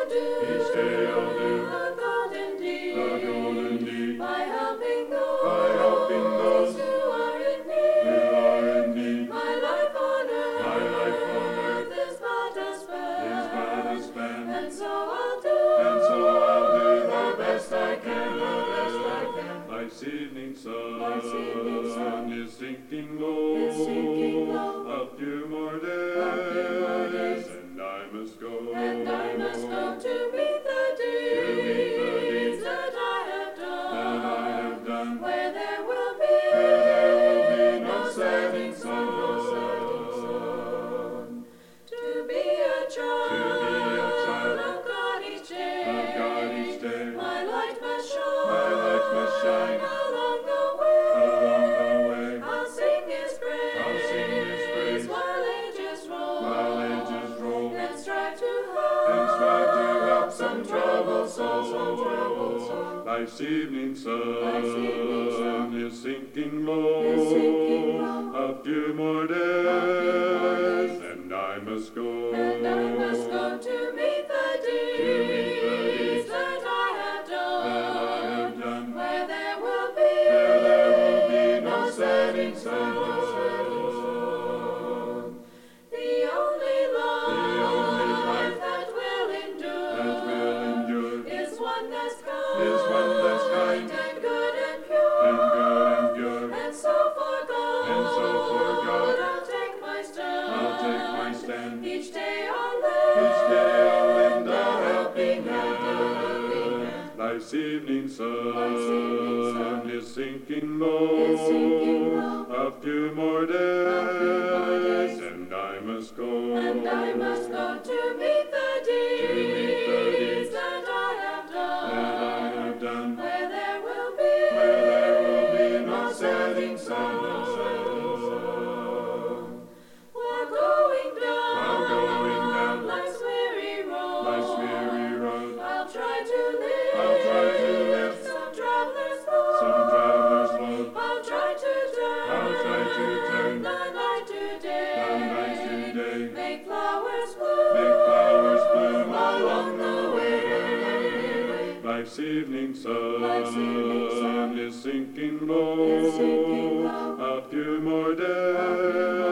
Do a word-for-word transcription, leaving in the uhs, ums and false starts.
do. Each day I'll do A golden deed. a golden deed. By helping those, By helping those who are in who need. are in need. My life on earth, My life on earth is but a span. is but a span. And so I'll do. And so I'll do the best I can, the best I can. Life's evening sun, Life's evening sun is sinking low. is sinking low. A few more days, A few more days. and I must go. And I must go to meet the meet the deeds deeds that I have done. that I have done. Where there will be, Where there will be no no setting setting sun, no setting sun. To be a child, To be a child of God each day. of God each day. My light must shine, My light must shine along the way. along the way. I'll sing His praise, I'll sing His praise while ages roll, while ages roll. and strive to help, And strive to help some troubled troubled soul, some troubled soul. soul. Life's evening sun, Life's evening sun is sinking low. is sinking low. A few more few more days, days. and I must go. And I must go to meet the meet the deeds deeds that I have done. that I have done. Where there will be, Where there will be no no setting setting sun. sun, no setting sun. The only love, The only life that will endure, that will endure is one that's kind, is one that's kind and good and pure. and good and pure. And so for God, And so for God, I'll take my stand. I'll take my stand. Each day I'll lend, Each day I'll lend a a helping helping hand. hand. Life's evening Life's evening sun sun is sinking low. is sinking low. A few more few more days, days. and I must go. And I must go to meet the meet the deeds deeds that I have done. that I have done. Where there will be, Where there will be no no setting setting sun, sun, no no setting setting sun. While going down, While going down life's weary road, life's weary road, I'll try to live, I'll try to live some traveler's load. some traveler's load. I'll try to turn, I'll try to turn the night to day, the night to day. make flowers bloom, Make flowers bloom along the way. Life's evening sun, Life's evening sun is sinking low. is sinking low. A few more days,